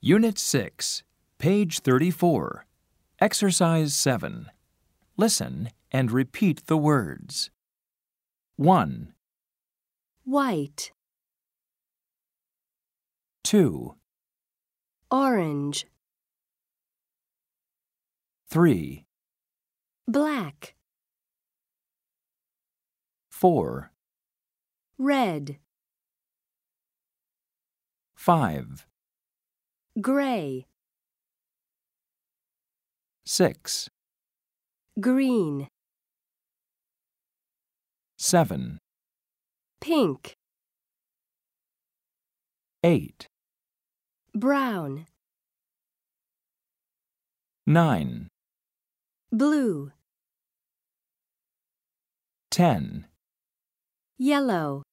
Unit 6, page 34. Exercise 7. Listen and repeat the words. 1, white, 2, orange, 3, black, 4, red, 5, gray, 6, green, 7, pink, 8, brown, 9, blue, 10, yellow,